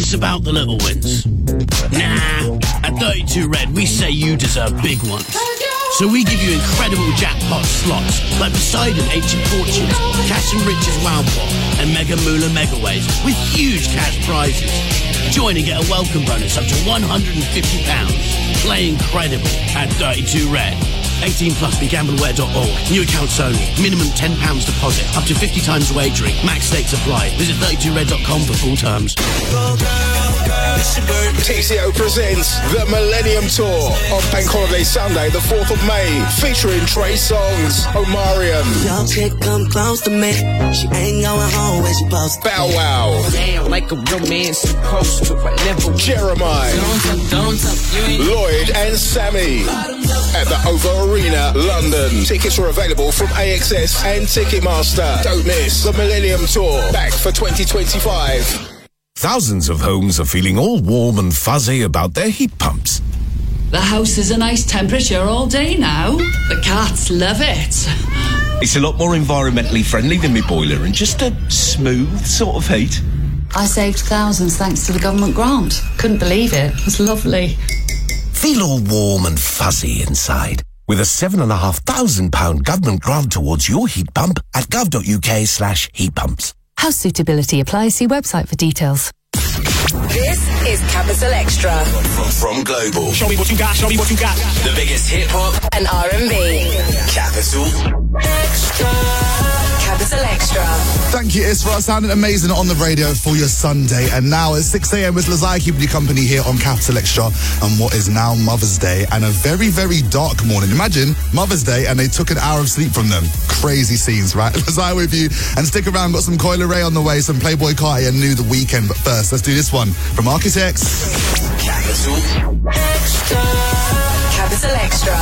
It's about the little wins. Nah, at 32 Red, we say you deserve big ones. So we give you incredible jackpot slots like Poseidon Ancient Fortunes, Cash and Riches Wow Pot, and Mega Moolah Megaways with huge cash prizes. Join and get a welcome bonus up to £150. Play incredible at 32 Red. 18 plus, begambleaware.org. New accounts only. Minimum £10 deposit. Up to 50 times wagering. Max stakes apply. Visit 32red.com for full terms. TCO presents the Millennium Tour on Bank Holiday Sunday, the 4th of May, featuring Trey Songz, Omarion, Your chick come close to me. She ain't going home when she posts. Bow Wow, Damn, like a real man supposed to. I never Jeremiah, don't talk, you ain't Lloyd and Sammy at the OVO Arena, London. Tickets are available from AXS and Ticketmaster. Don't miss the Millennium Tour, back for 2025. Thousands of homes are feeling all warm and fuzzy about their heat pumps. The house is a nice temperature all day now. The cats love it. It's a lot more environmentally friendly than my boiler and just a smooth sort of heat. I saved thousands thanks to the government grant. Couldn't believe it. It was lovely. Feel all warm and fuzzy inside with a £7,500 government grant towards your heat pump at gov.uk/heat pumps. House suitability applies. See website for details. This is Capital Extra. From Global. Show me what you got, show me what you got. The biggest hip-hop And R&B. Capital Extra. Capital Extra. Thank you, Isra. Sounding amazing on the radio for your Sunday. And now at 6 a.m. with Lazai keeping you company here on Capital Extra on what is now Mother's Day and a very, very dark morning. Imagine Mother's Day and they took an hour of sleep from them. Crazy scenes, right? Lazai with you. And stick around, got some Coil Ray on the way, some Playboy Carti and New The Weekend. But first, let's do this one from Architects. Capital Extra. Capital Extra.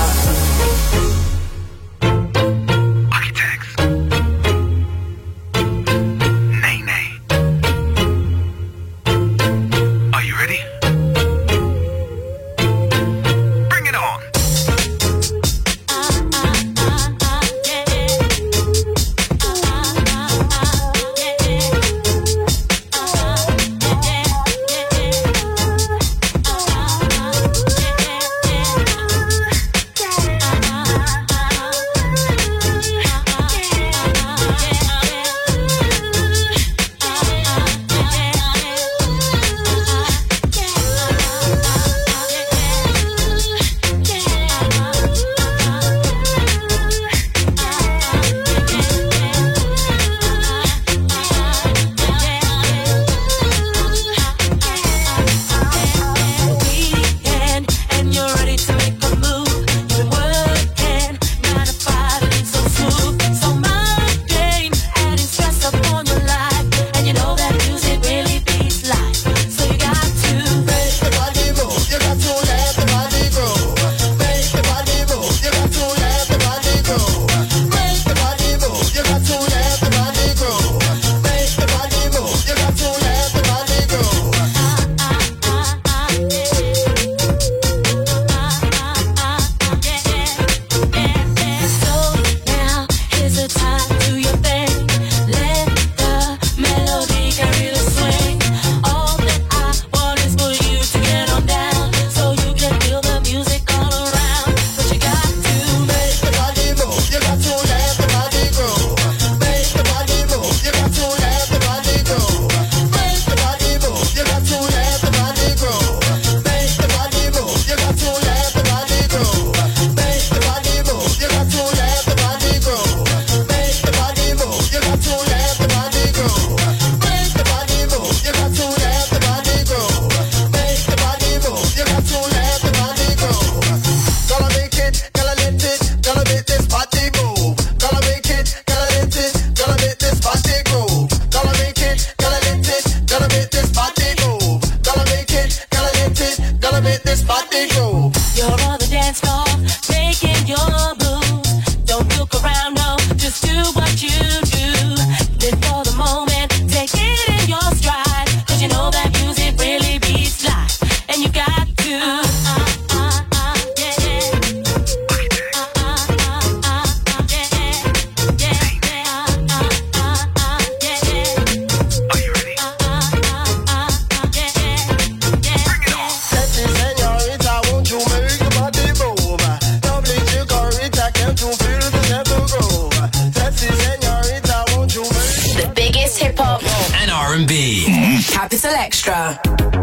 Extra.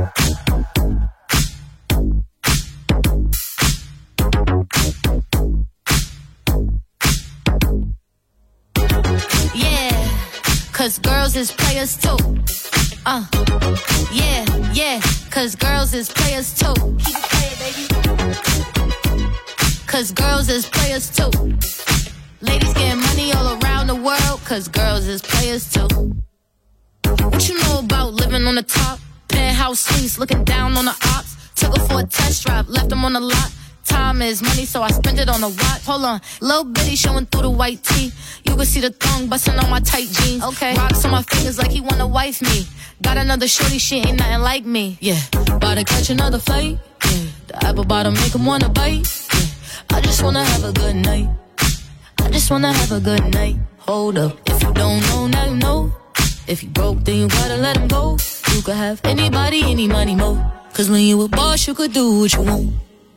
Yeah, cause girls is players too. Yeah, cause girls is players too. Keep it playing, baby. Cause girls is players too. Ladies getting money all around the world, cause girls is players too. What you know about living on the top? Penthouse suites, looking down on the ops. Took her for a test drive, left them on the lot. Time is money, so I spend it on a watch. Hold on, little bitty showing through the white tee. You can see the thong busting on my tight jeans. Okay, rocks on my fingers like he wanna wife me. Got another shorty, she ain't nothing like me. Yeah, about to catch another fight. Yeah, the apple bottom make him wanna bite. Yeah, I just wanna have a good night. I just wanna have a good night. Hold up, if you don't know, now you know. If you broke, then you gotta let him go. You could have anybody, any money, mo. Cause when you a boss, you could do what you want.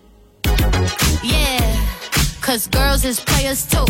Yeah, cause girls is players too.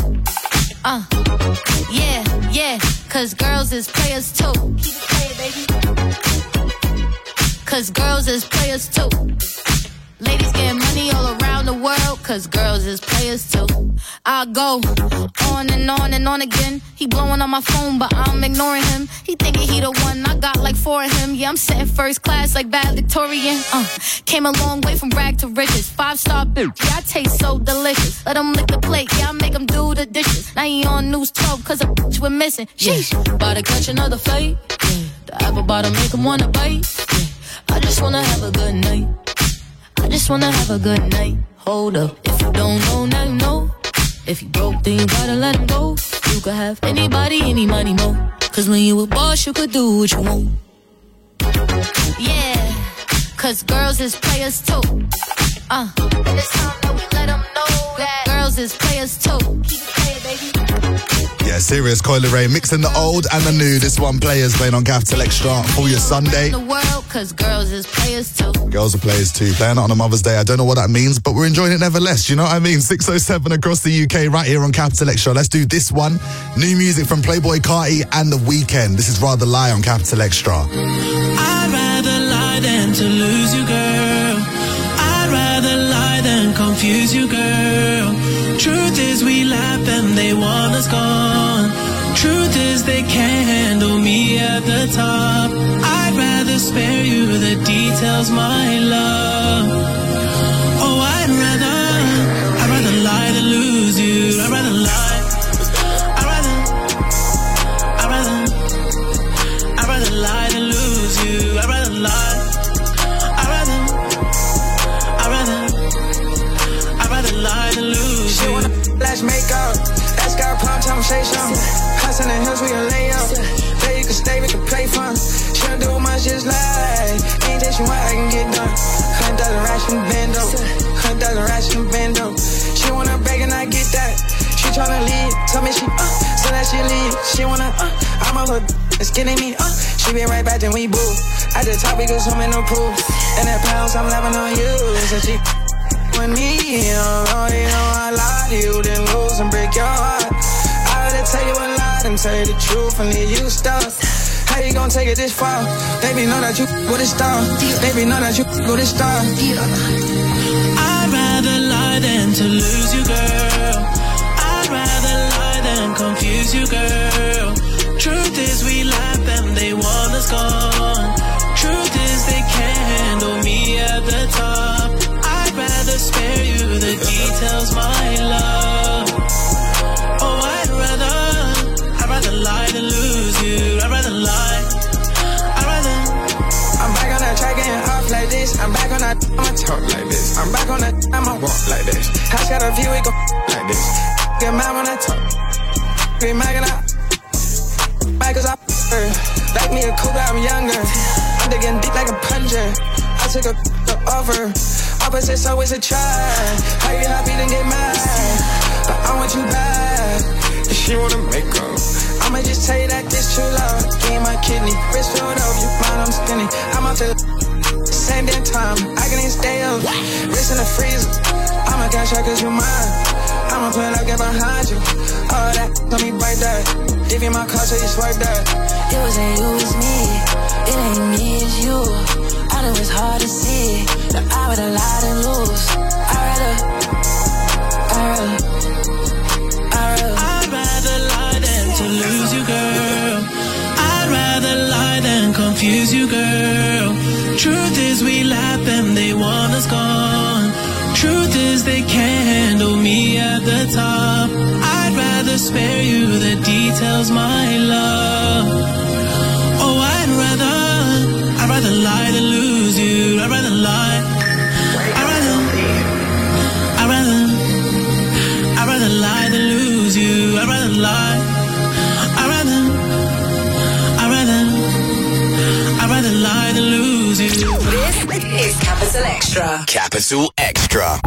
Yeah, cause girls is players too. Keep it playing, baby. Cause girls is players too. Ladies getting money all around the world, cause girls is players too. I go on and on and on again. He blowing on my phone, but I'm ignoring him. He thinking he the one, I got like 4 of him. Yeah, I'm sitting first class like valedictorian. Came a long way from rag to riches. 5-star bitch, yeah, I taste so delicious. Let him lick the plate, yeah, I make him do the dishes. Now he on News 12, cause a bitch we're missing. Sheesh, about to catch another fight. Yeah, the apple bottom make him wanna bite. Yeah, I just wanna have a good night. I just wanna have a good night. Hold up, if you don't know, now you know. If you broke, then you gotta let him go. You could have anybody, any money, mo. Cause when you a boss, you could do what you want. Yeah, cause girls is players too. And it's time that we let them know that girls is players too. Keep it playing, baby. Yeah, serious Coily Ray, mixing the old and the new. This one, Players, playing on Capital Extra for your Sunday. The world, cause girls is players too. Girls are players too, playing it on a Mother's Day. I don't know what that means, but we're enjoying it nevertheless. You know what I mean? 6:07 across the UK, right here on Capital Extra. Let's do this one. New music from Playboi Carti and The Weeknd. This is Rather Lie on Capital Extra. I'd rather lie than to lose you, girl. I'd rather lie than confuse you, girl. Truth is we laugh and they want us gone. Truth is they can't handle me at the top. I'd rather spare you the details, my love. Oh, I'd rather lie than lose you. I'd rather lie. I'd rather lie than lose you. I'd rather lie. I'd rather lie than lose you. She wanna flash makeup. Ask her prime time, say something. House in the hills, we can lay up. There you can stay, we can play fun. She don't do much, just like anything she want, I can get done. 100,000 racks from Bando. 100,000 racks from Bando. She wanna beg and I get that. She tryna leave, tell me she so that she leave. She wanna I'm a hood, it's getting me She be right back, then we boo. At the top, we go swimming no proof. And that pounds, I'm laughing on you. So she with me, you know I lie to you, then lose and break your heart. I rather tell you a lie than tell you the truth and leave you stuck. How you gonna take it this far? Baby, know that you with a star. Baby, know that you with a star. I'd rather lie than to lose you, girl. I'd rather lie than confuse you, girl. Truth is we laugh and they want us gone. Truth is they can't handle me at the top. I'd rather spare you the details, my love. Oh, I'd rather lie than lose you. I'd rather lie. I'm back on that track getting off like this. I'm back on that, I'ma talk like this. I'm back on that, I'ma walk like this. House got a view, we go like this. Get mad when I talk. Get mad when I back cause I like me a cougar, I'm younger. I'm digging deep like a plunger. I took a offer. Opposites always a try. How you happy then get mad? But I want you back. If she wanna make up, I'ma just tell you that this true love. Give my kidney, wrist filled up, you mind I'm skinny. I'ma feel same damn time, I can even stay up. Wrist in the freezer, I'ma cash out cause you mine. I'ma pull up, get behind you. All that, tell me right that. Give you my car so you swipe that. It wasn't you, it was me. It ain't me, it's you. I know it's hard to see. That I rather lie than lose. I'd rather lie than to lose you, girl. I'd rather lie than confuse you, girl. Truth is we laugh and they want us gone. Truth is they can't handle me at the top. I'd rather spare you the details, my love. Oh, I'd rather lie than lose you. I'd rather lie. I'd rather lie than lose you. I'd rather lie. I'd rather lie than lose you. This is Capital Extra. Capital Extra.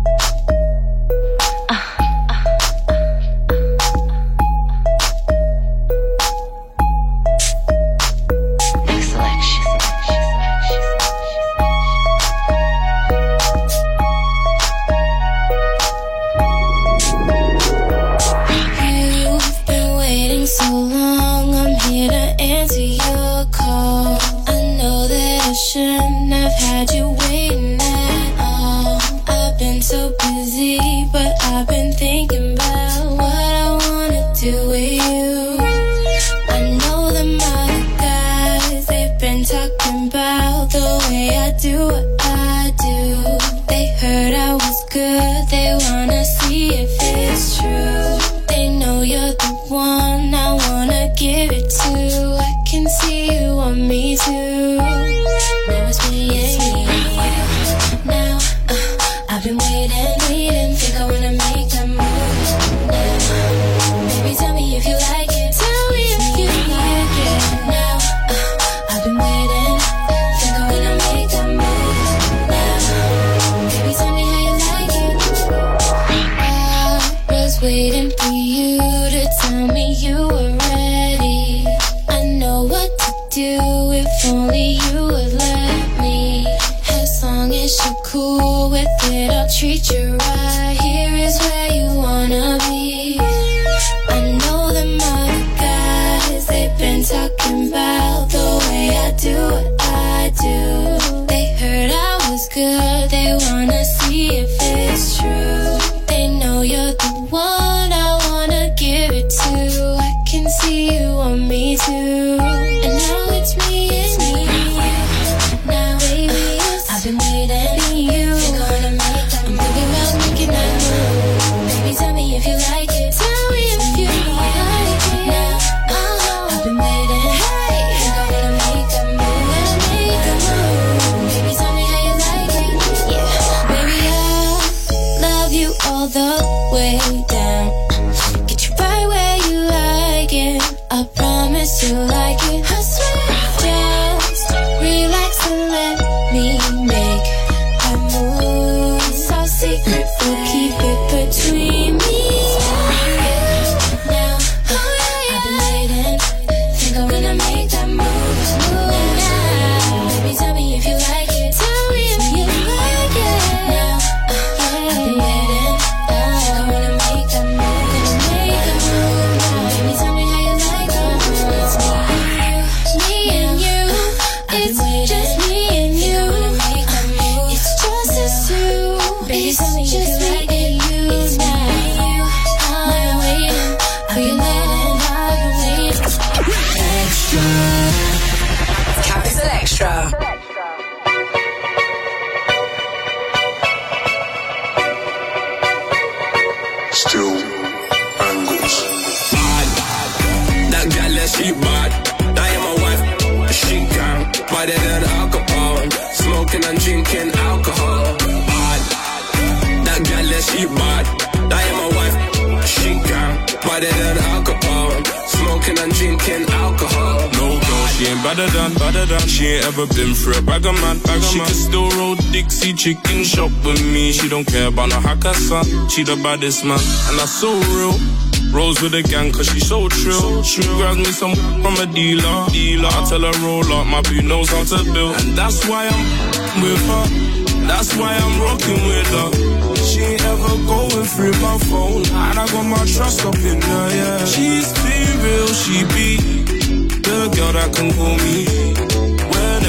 Chicken shop with me, she don't care about no hacker son. She the baddest man, and that's so real. Rolls with the gang cause she so trill. She grabs me some from a dealer. I tell her roll up, my boo knows how to build. And that's why I'm with her. That's why I'm rocking with her. She ain't ever going through my phone, and I got my trust up in her, yeah. She's been real, she be the girl that can call me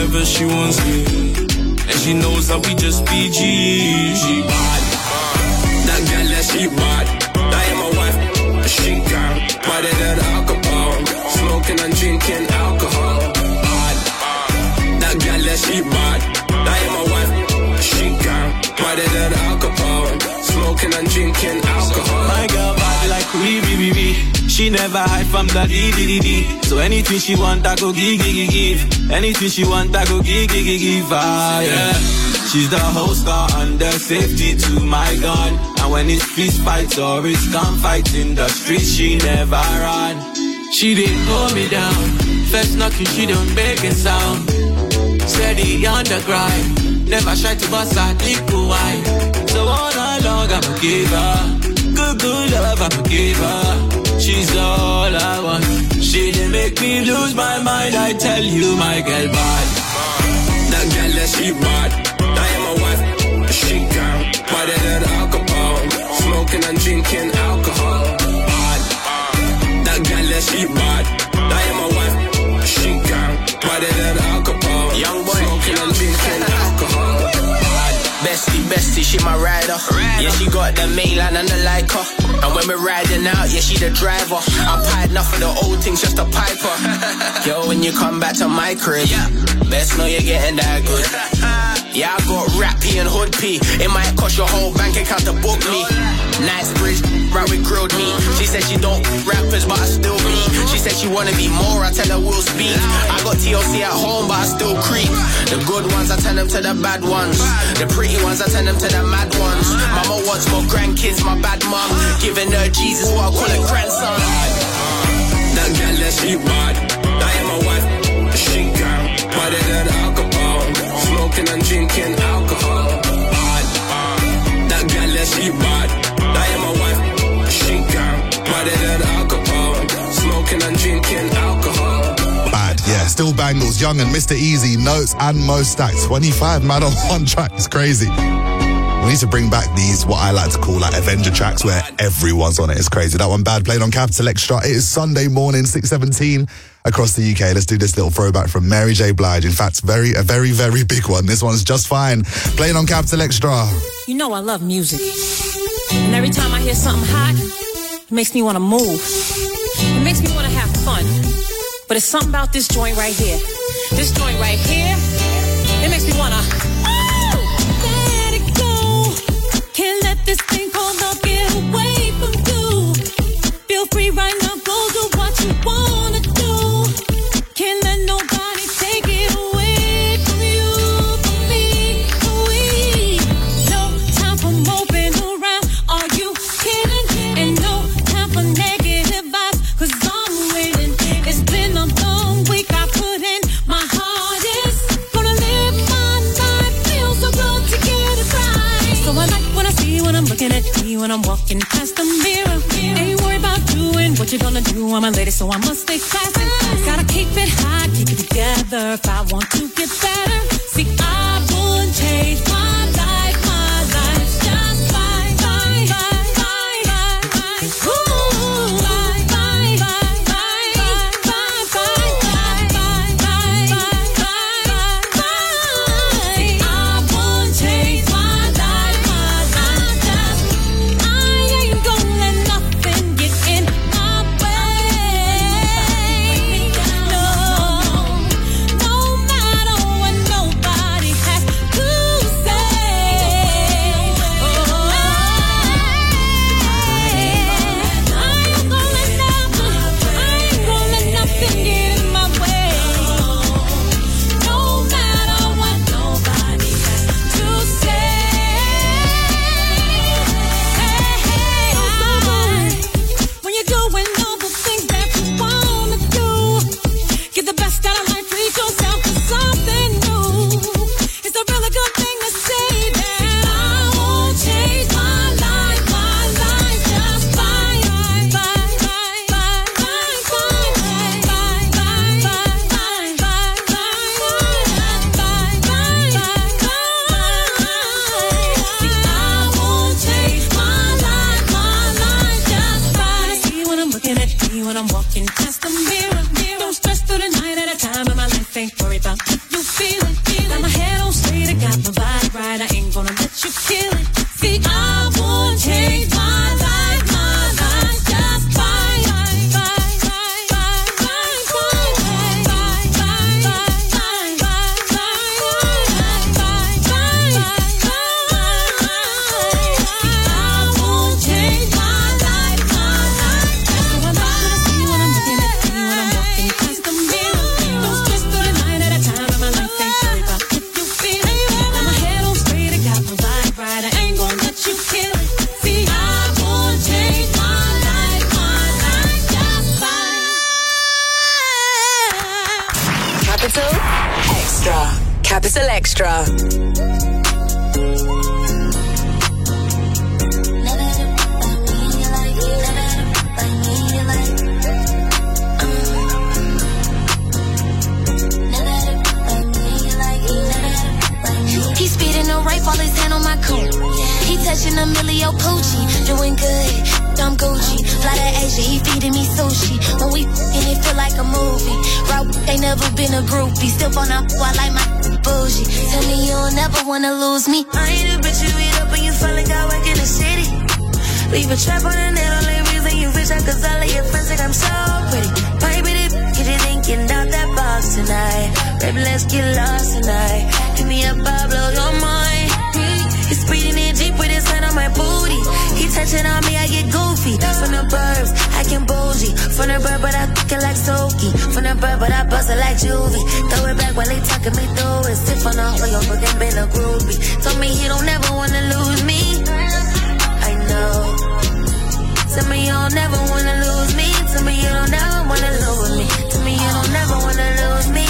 whenever she wants me. And she knows that we just be G. She bad. That girl that she bad. I am my wife. She can. Better than alcohol. Smoking and drinking alcohol. Bad. That girl that she bad. I am my wife. She can. Better than alcohol. Smoking and drinking alcohol. My girl bad like we. She never hide from the D. So anything she want, I go give. Anything she want, I go give. Yeah. She's the whole star under safety to my gun. And when it's fist fights or it's gunfights in the streets, she never run. She didn't hold me down. First knocking, she don't make a sound. Steady on the grind. Never try to bust her liquor wine. So all night long, I'ma give her good love, I'ma give her. She's all I want. She didn't make me lose my mind. I tell you, my girl bad. That girl that she bad. I am my wife. She can. Better than alcohol. Smoking and drinking alcohol. Bad. That girl that she bad. I am my wife. She can. Better than alcohol. Young boy. Smoking and drinking alcohol. Bestie, she my rider. Yeah, she got the mainline and the Leica. And when we're riding out, yeah, she the driver. I pied enough of the old things just to pipe her. Yo, when you come back to my crib, best know you're getting that good. Yeah, I got rap P and hood P. It might cost your whole bank account to book me. Nice bridge, right with grilled meat. She said she don't rappers, but I still be. She said she wanna be more, I tell her we'll speak. I got TLC at home, but I still creep. The good ones, I turn them to the bad ones. The pretty ones, I turn them to the mad ones. Mama wants more grandkids, my bad mom. Giving her Jesus, what I call a grandson. That girl that she bad. I am my wife. She can. Better than alcohol. Smoking and drinking alcohol. Bad. That girl that she bad. I am my wife. She can. Better than alcohol. Smoking and drinking alcohol. Bad, yeah. Still Bangles, Young and Mr. Easy, Notes and Mo Stack. 25 man on one track. It's crazy. We need to bring back these, what I like to call like Avenger tracks where everyone's on it. It's crazy. That one, Bad, played on Capital Extra. It is Sunday morning, 6:17 across the UK. Let's do this little throwback from Mary J. Blige. In fact, a very, very big one. This one's Just Fine. Playing on Capital Extra. You know I love music. And every time I hear something hot, it makes me want to move. It makes me want to have fun. But it's something about this joint right here. This joint right here, it makes me want to... Can't let this thing called love get away from you. Feel free right now, go do what you wanna do. Can't let nobody take it away from you, from me, from we. No time for moping around, are you kidding? And no time for negative vibes, cause I'm waiting. It's been a long week, I put in my hardest. Gonna live my life, feel so good to get it right. So I like what I see when I'm looking at me when I'm walking past the mirror. Ain't worried about doing what you're gonna do. I'm a lady, so I must stay classy. Gotta keep it high, keep it together if I want to get better. See, I wouldn't change my life. My life's just fine, fine, fine, fine, fine. Ooh, fine, fine, fine, fine, fine, fine, fine, fine, fine, fine, fine. See, I wouldn't change my life. Extra. He's speeding no right, all his hand on my coat. He touching a millio coochie, doing good. I'm Gucci, fly to Asia, he feeding me sushi. When we f***ing, it feel like a movie. Rob ain't never been a groupie, still on up, I like my bougie. Tell me you don't never wanna lose me. I ain't a bitch, you eat up and you feel like I work in the city. Leave a trap on the net, only reason you rich, cause all of your friends think I'm so pretty. Baby, get you thinking out that box tonight. Baby, let's get lost tonight. Give me a bar, blow your mind. He's speeding in Jeep with his hand on my booty. He touching on me, I get goofy. From the burbs, I can bougie. From the bird, but I fuck it like Soaky. From the bird, but I bust it like Juvie. Throw it back while they talking me through it. Stiff on the oil, but then been a groupie. Told me he don't never wanna lose me. I know. Tell me you don't never wanna lose me. Tell me you don't never wanna lose me. Tell me you don't never wanna lose me.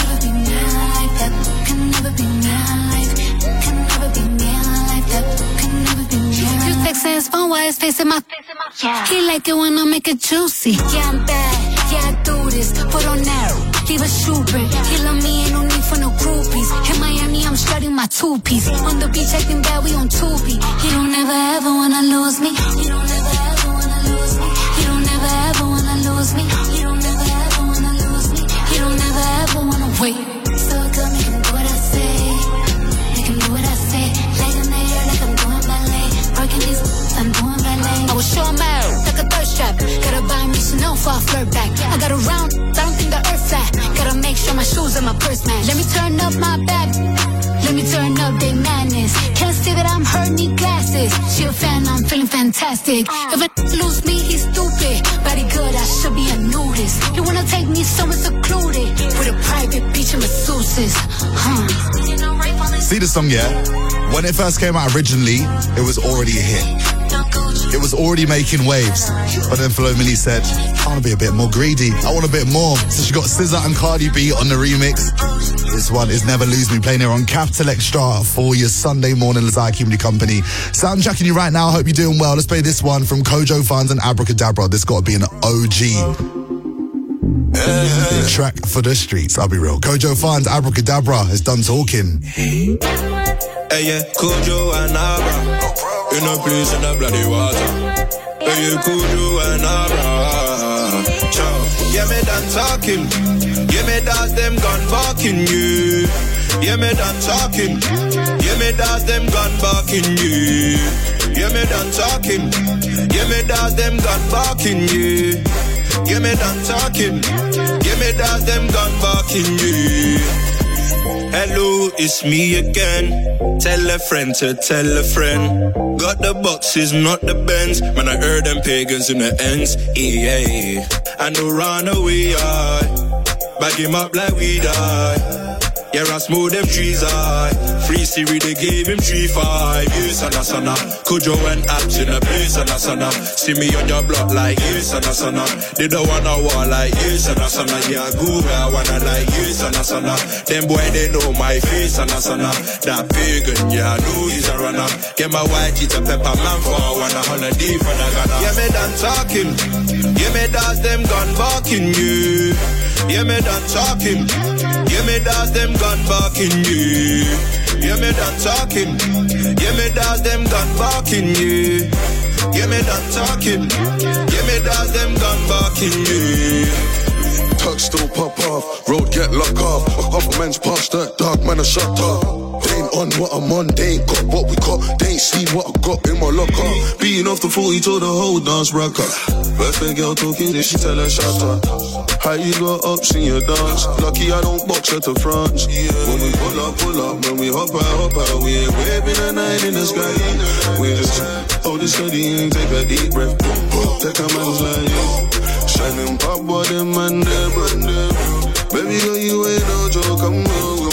Can never be mine like that. Can never be mine like that. Can never be mine like that. You texting his phone while his face in my yeah. He like it when I make it juicy. Yeah, I'm bad. Yeah, I do this. Put on that. Leave a shoe print. He love me, ain't no need for no groupies. In Miami, I'm strutting my two-piece. On the beach, acting bad, we on Tubi. He don't ever ever wanna lose me. He don't ever ever wanna lose me. He don't ever ever wanna lose me. He don't ever ever wanna lose me. He don't ever ever wanna wait. So good, make him do what I say. Make him do what I say. Leg in the air like I'm doing ballet. Working these, I'm doing ballet. I will show him out like a thirst trap. Gotta buy me Chanel for a flirt back. I got a round, I don't think the earth flat. Gotta make sure my shoes and my purse match. Let me turn up my back. Let me turn up they madness. Can't say that I'm hurt, need glasses. She a fan, I'm feeling fantastic. If I lose me, he's stupid. Body good, I should be a nudist. You wanna take me somewhere secluded with a private beach and masseuses. See the song, yeah? When it first came out originally, it was already a hit. It was already making waves. But then Flo Milli said, I want to be a bit more greedy. I want a bit more. So she got SZA and Cardi B on the remix. This one is Never Lose Me, playing here on Capital Extra for your Sunday morning. Lazai Keeping You Company. Soundtracking you right now. I hope you're doing well. Let's play this one from Kojo Funds and Abracadabra. This got to be an OG. Track for the streets, I'll be real. Kojo Funds, Abracadabra is done talking. Hey, yeah, Kojo and Abra. In a place in the bloody water. Hey, yeah, Kojo and Abra. Ciao. Yeah, me done talking. Yeah, me that them gun barking you. Yeah, me done talking. Yeah, me that them gun barking you. Yeah, me done talking. Yeah, me that them gun barking you. Yeah, me done talking. Yeah, me that them gun barking you. Hello, it's me again. Tell a friend to tell a friend. Got the boxes, not the Benz. Man, I heard them pagans in the ends. Yeah, I know run away, bag him up like we die. Yeah, I smooth them trees, Free Siri, they gave him 3-5. You sana. Kojo went apps in a place, sana. See me on your block like you, sana. They don't wanna war like you, sana. Yeah, I go where I wanna like you, sana. Them boy, they know my face, sana. That pagan, yeah, I know he's a runner. Get my white cheetah pepper man for one holiday for the Ghana. Yeah, me done talking. Yeah, me that them gun barking you. Yeah, me done talking. Yeah, me that them gun barking you. Yeah, me done talking. Yeah, me that them gun barking you. Yeah, me done talking. Yeah, me that them gun barking you. Touch still pop off, road get locked off. Other men's past that dark man, I shut up. They ain't on what I'm on, they ain't got what we got. They ain't seen what I got in my locker. Beating off the 40 told the whole dance rocker. Birthday girl talking, then she tell her shut up. How you got ups in your dance? Lucky I don't box her to France. When we pull up, when we hop out, we ain't waving a night in the sky. We just hold it steady and take a deep breath. Take a man's like shining pop, boy, them and them. Baby girl, you ain't no joke, come on.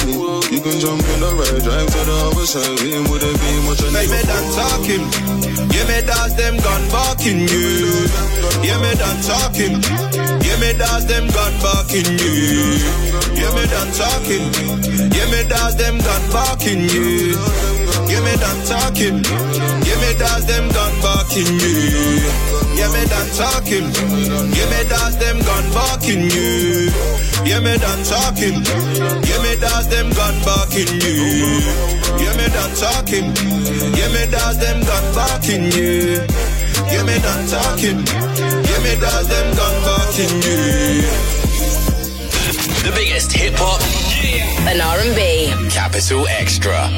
me. You can jump in the red, drive to the other side. We ain't with a beam, what you Make me done talking. Yeah, me does them gun barking you. Yeah, me done talking. Yeah, me does them gun barking you. Yeah, me done talking. Yeah, me does them gun barking you. Yeah, me done talking. Yeah, me does them gun barking you. Yeah, me done talking. Yeah, me does them gun barking you. Yeah, me done talking. Yeah, me does them gun barking you. Yeah, me done talking. Yeah, me does them gun barking you. Yeah, me done talking. Yeah, me does them gun barking you. The biggest hip hop and R&B. Capital Extra.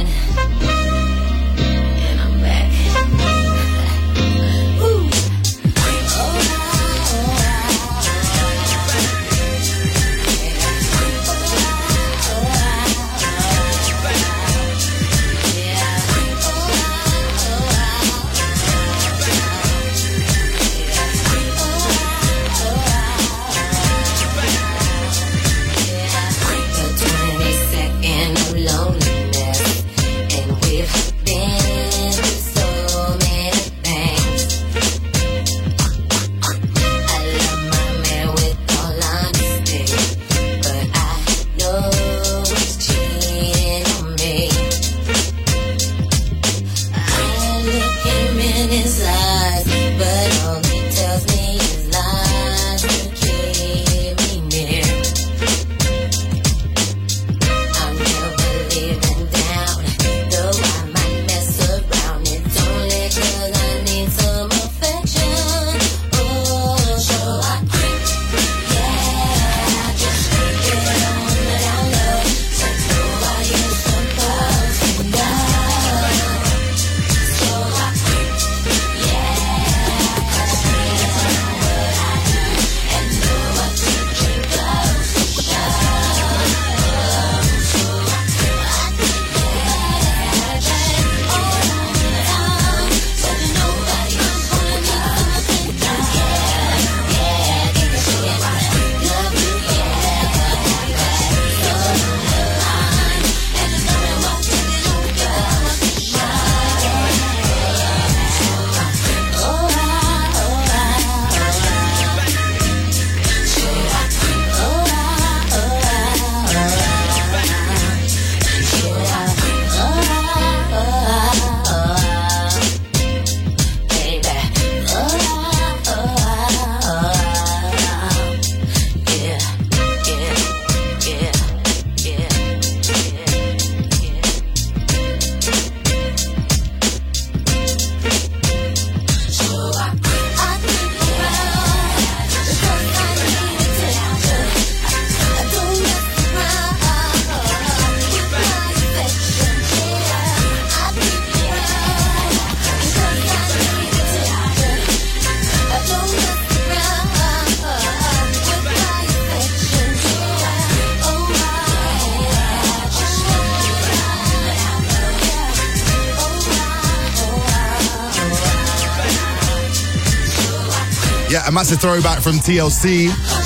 Yeah, a massive throwback from TLC.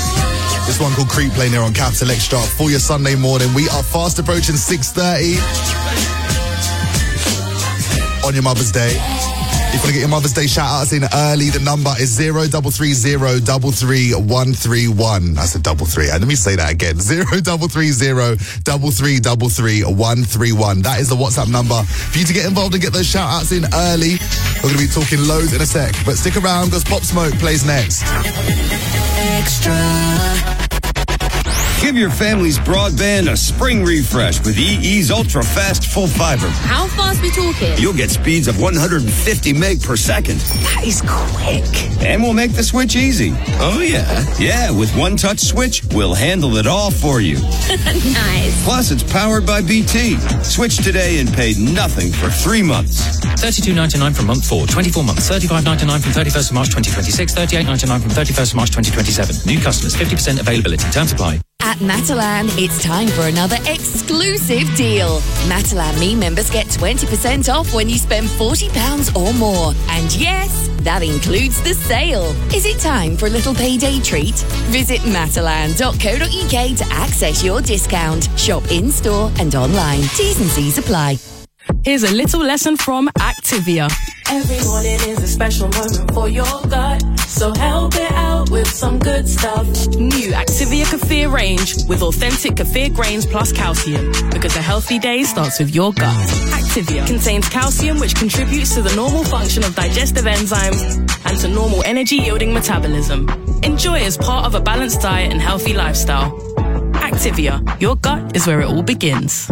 This one called Creep playing here on Capital Extra for your Sunday morning. We are fast approaching 6:30 on your Mother's Day. If you want to get your Mother's Day shout-outs in early, the number is 0330-33131. That's a 33. And let me say that again. 0330-333-131. That is the WhatsApp number for you to get involved and get those shout-outs in early. We're going to be talking loads in a sec. But stick around because Pop Smoke plays next. Extra. Give your family's broadband a spring refresh with EE's Ultra Fast Full Fiber. How fast we talking? You'll get speeds of 150 meg per second. That is quick. And we'll make the switch easy. Oh, yeah? Yeah, with one touch switch, we'll handle it all for you. Nice. Plus, it's powered by BT. Switch today and pay nothing for 3 months. $32.99 from month 4, 24 months, $35.99 from 31st of March 2026, $38.99 from 31st of March 2027. New customers, 50% availability. Terms apply. At Matalan, it's time for another exclusive deal. Matalan Me members get 20% off when you spend £40 or more. And yes, that includes the sale. Is it time for a little payday treat? Visit matalan.co.uk to access your discount. Shop in-store and online. T's and C's apply. Here's a little lesson from Activia. Every morning is a special moment for your gut, so help it out with some good stuff. New Activia Kefir range with authentic kefir grains plus calcium, because a healthy day starts with your gut. Activia contains calcium, which contributes to the normal function of digestive enzymes and to normal energy-yielding metabolism. Enjoy as part of a balanced diet and healthy lifestyle. Activia, your gut is where it all begins.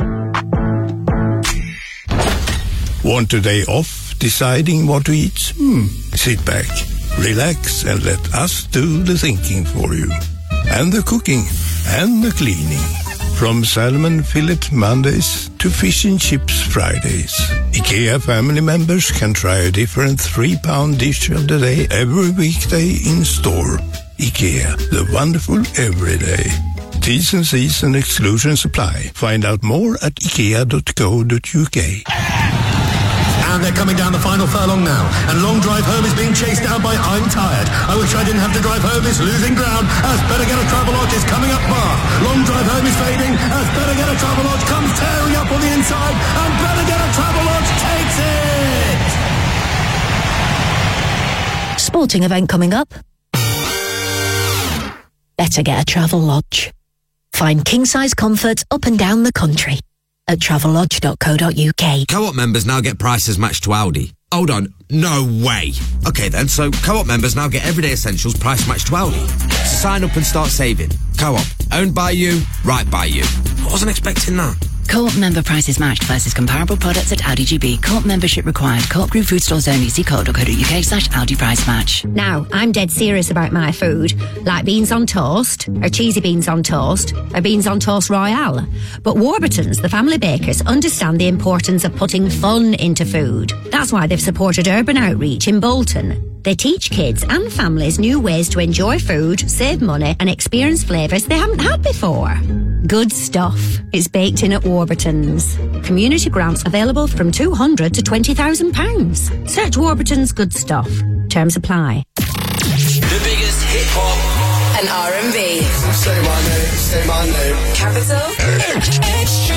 Want a day off deciding what to eat? Sit back, relax, and let us do the thinking for you. And the cooking, and the cleaning. From salmon fillet Mondays to fish and chips Fridays. IKEA family members can try a different £3 dish of the day every weekday in store. IKEA, the wonderful everyday. T's and C's and exclusions apply. Find out more at ikea.co.uk. And they're coming down the final furlong now. And Long Drive Home is being chased down by I'm Tired. I wish I didn't have to drive home. It's losing ground as Better Get a Travelodge is coming up far. Long Drive Home is fading as Better Get a Travelodge comes tearing up on the inside. And Better Get a Travelodge takes it! Sporting event coming up. Better Get a Travelodge. Find king-size comfort up and down the country at travellodge.co.uk. Co-op members now get prices matched to Aldi. Hold on, no way. Okay then, so Co-op members now get everyday essentials price matched to Aldi. So sign up and start saving. Co-op, owned by you, right by you. I wasn't expecting that. Co-op member prices matched versus comparable products at Aldi GB. Co-op membership required. Co-op Group food stores only. See co.uk/Aldi price match. Now, I'm dead serious about my food. Like beans on toast, or cheesy beans on toast, or beans on toast royale. But Warburton's, the family bakers, understand the importance of putting fun into food. That's why they've supported Urban Outreach in Bolton. They teach kids and families new ways to enjoy food, save money, and experience flavours they haven't had before. Good stuff. It's baked in at Warburton's. Community grants available from £200 to £20,000. Search Warburton's Good Stuff. Terms apply. The biggest hip hop and R&B. Say my name. Capital Extra.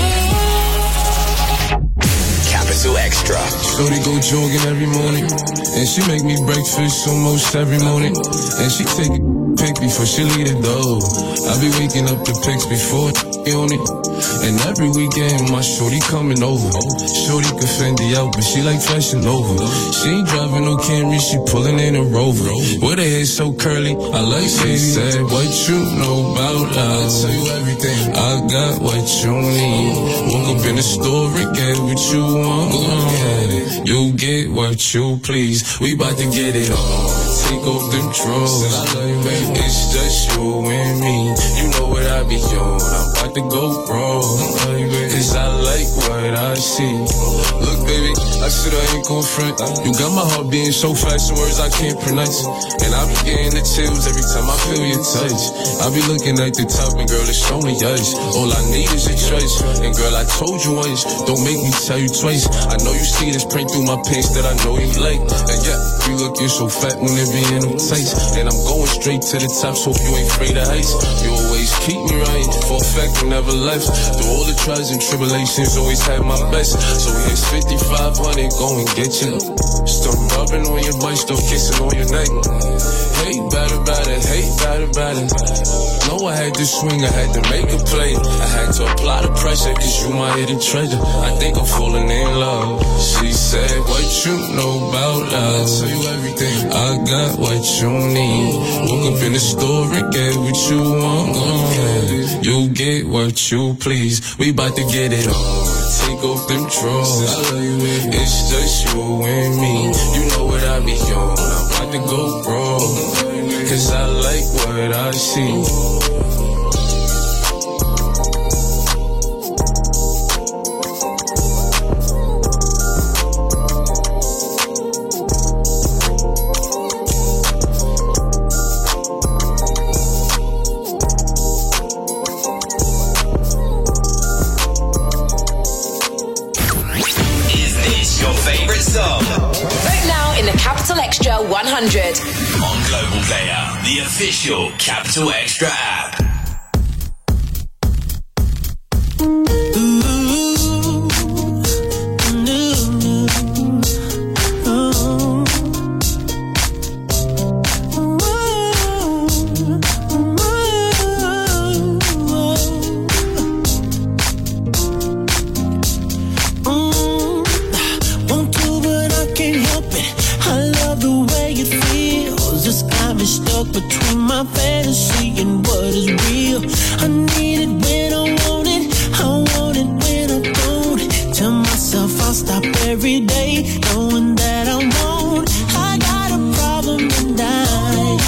Capital Extra. Shorty go jogging every morning, and she make me breakfast almost every morning, and she take a pic before she leave the door. I be waking up the pics before on it, and every weekend my shorty coming over. Shorty could Fendi out, but she like Fashion Nova. She ain't driving no Camry, she pulling in a Rover. With her hair so curly, I like she said, what you know about us? I'll tell you everything. I got what you need. Woke up in the store and get what you want. You get what you please. We bout to get it on. Take off them drawers. It's just you and me. You know what I be on. I'm about to go wrong. Cause I like what I see. Look, baby, I said I ain't gon' front. You got my heart beating so fast, some words I can't pronounce. And I be getting the chills every time I feel your touch. I be looking at the top and girl, it's only us. All I need is your choice. And girl, I told you once, don't make me tell you twice. I know you see this print through my pants that I know you like. And yeah, you looking so fat when it be in them tights. And I'm going straight to the top, so you ain't afraid of heights. You always keep me right, for a fact you never left. Through all the trials and tribulations, always had my best. So here's 5,500, go and get you. Start rubbing on your butt, start kissing on your neck. Hate about it, hate about it. Know I had to swing, I had to make a play. I had to apply the pressure, cause you my hidden treasure. I think I'm falling in love. She said, what you know about us? I'll tell you everything. I got what you need. Woke up in the store and get what you want. You get what you please. We bout to get it on. Take off them drawers. It's just you and me. You know what I be on. I'm about to go wrong. Cause I like what I see. your favourite song. Vote now in the Capital Extra 100. On Global Player, the official Capital Extra app. Stuck between my fantasy and what is real. I need it when I want it. I want it when I don't. Tell myself I'll stop every day, knowing that I won't. I got a problem tonight.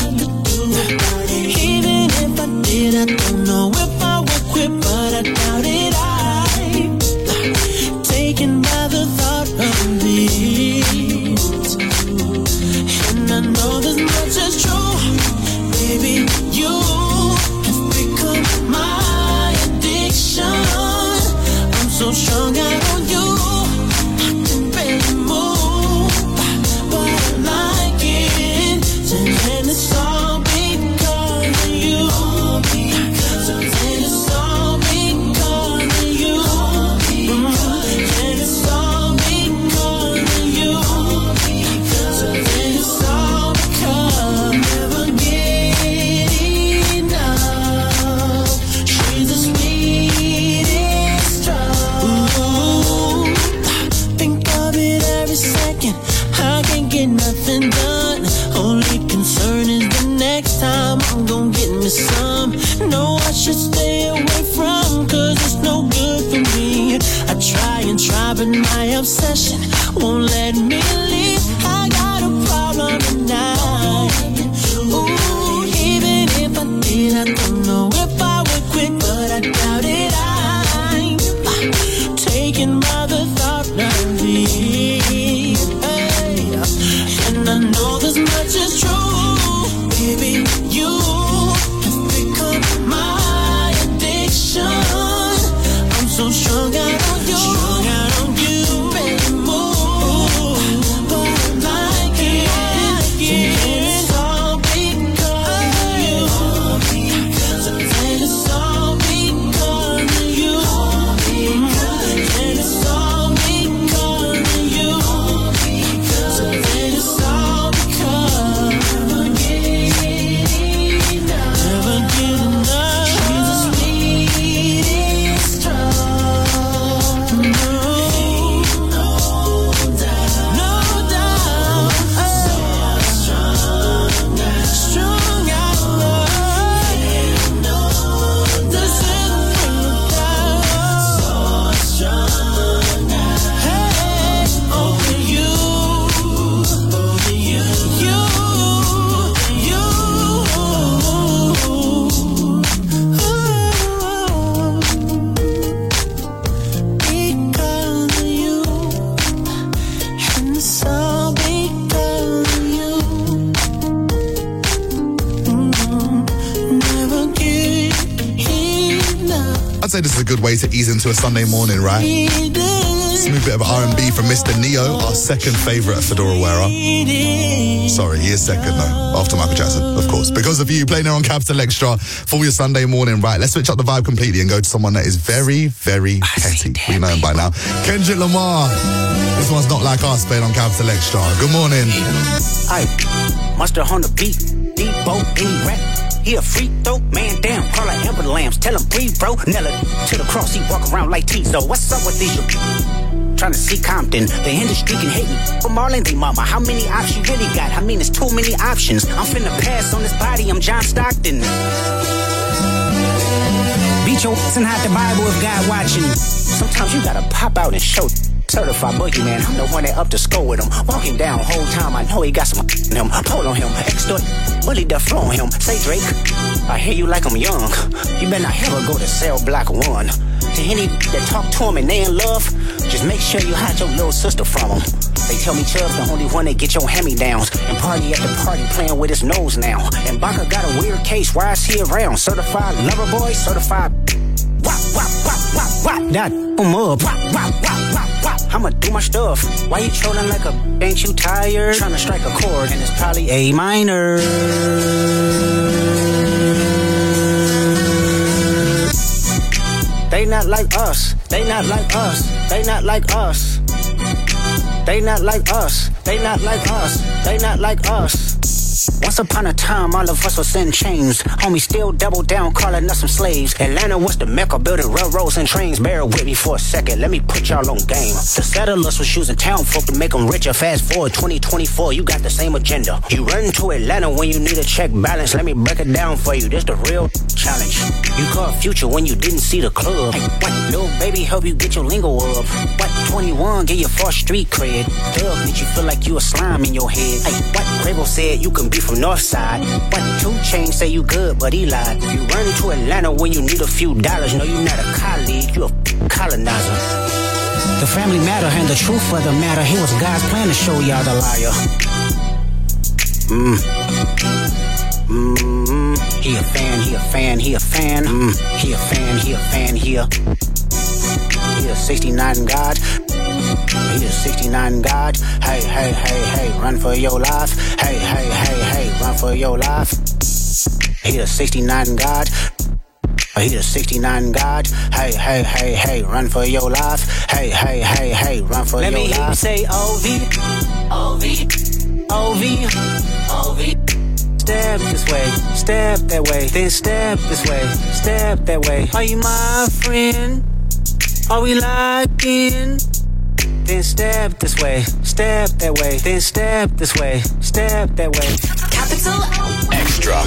Even if I did, I don't know if I would quit, but I doubt it. I'm taken by the thought of it, and I know this much is true. Baby, you have become my addiction. I'm so strung out on you, I can barely move, but I like it. And it's all because of you. And it's all because of you. And it's all because of you. And it's all because never get enough. She's the sweetest drug. Ooh, think of it every second. I can't get nothing done. Only concern is the next time I'm gonna get me some. No, I should stay away from, cause it's no good for me. I try and try, but my obsession won't let me leave. I got a problem tonight. Ooh, even if I did, I don't know if I would quit, but I doubt it. I'm taken by the thought of it. Hey, and I know this much is true. Baby, you have become my addiction. I'm so strung out on you. Strung out on you. Barely move, but I like it. And it's all because of you. And it's all because of you. And it's all because of you. And it's all because never get enough. Never get enough. She's the sweetest drug. No doubt. No doubt. Strung out love. This is so strong. Hey, over you. Over you. Because of you. And it's all because of you. Never get enough. I'd say this is a good way to ease into a Sunday morning, right? Smooth bit of R&B from Mr. Neo, our second favourite Fedora wearer. Sorry, he is second though, after Michael Jackson, of course. Because of you, playing here on Capital Extra for your Sunday morning. Right, let's switch up the vibe completely and go to someone that is very, very petty. We know him by now. Kendrick Lamar. This one's Not Like Us, playing on Capital Extra. Good morning. Aye, mustard on the beat, Debo, any rap. He a freak though, man damn, call like Amber Lambs, tell him breathe bro, Nella to the cross, he walk around like Tizo, what's up with these? Trying to see Compton, the industry can hate me, but Marlon, they mama, how many options you really got? I mean, it's too many options, I'm finna pass on this body, I'm John Stockton. Beat your ass and hide the Bible if God watching. Sometimes you gotta pop out and show. Certified boogeyman, I'm the one that up to score with him. Walking down whole time, I know he got some in him. Pull on him, extort, bully the flow on him. Say Drake, I hear you like I'm young. You better not ever go to cell block 1. To any that talk to him and they in love, just make sure you hide your little sister from him. They tell me Chubb's the only one that get your hand-me-downs. And party at the party playing with his nose now. And Baka got a weird case, why is he around? Certified lover boy, certified wop, wop, wop, That up. I'ma do my stuff. Why you trolling like a ain't you tired? Tryna strike a chord and it's probably A minor. They not like us. They not like us. They not like us. They not like us. They not like us. They not like us. Once upon a time, all of us was in chains. Homie still double down, calling us some slaves. Atlanta was the mecca, building railroads and trains. Bear with me for a second, let me put y'all on game. The settlers was using town folk to make them richer. Fast forward 2024, you got the same agenda. You run to Atlanta when you need a check balance. Let me break it down for you, this the real challenge. You caught Future when you didn't see the club. Hey, what, little baby help you get your lingo up? What, 21 give you 4th street cred? Thug make you feel like you a slime in your head. Hey, what, Quavo said you can be from Northside. What, 2 Chainz say you good but he lied. You run to Atlanta when you need a few dollars. No, you not a colleague, you a colonizer. The family matter and the truth of the matter. Here was God's plan to show y'all the liar. He a fan, he a fan, he a fan. He a fan, he a fan, he a 69 God. He a 69 God. Hey, hey, hey, hey, run for your life. Hey, hey, hey, hey, run for your life. He a 69 God. He a 69 God. Hey, hey, hey, hey, run for your life. Hey, hey, hey, hey, run for your life. Let me hear you say O-V. O-V. O-V. O-V. Step this way, step that way, then step this way, step that way. Are you my friend? Are we locked in? Then step this way, step that way, then step this way, step that way. Capital Extra.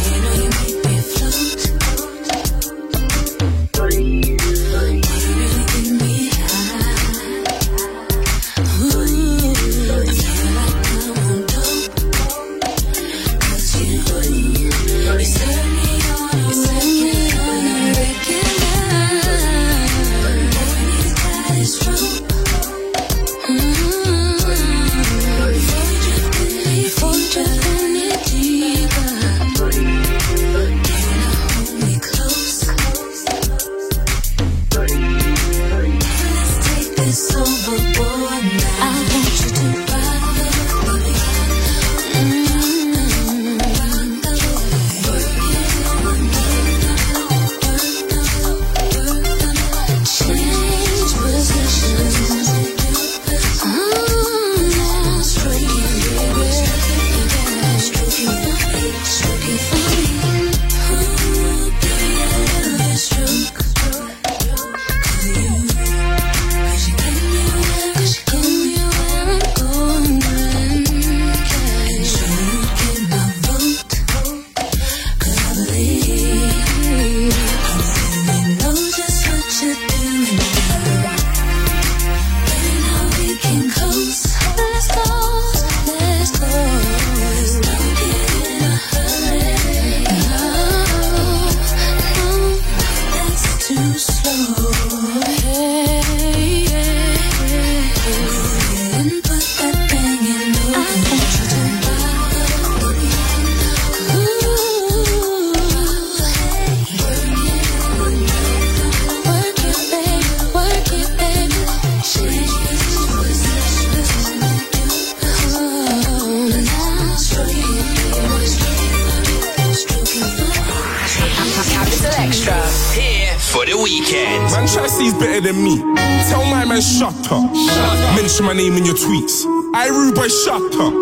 Than me. Tell my man shut up. Mention my name in your tweets. I rude boy, shut up.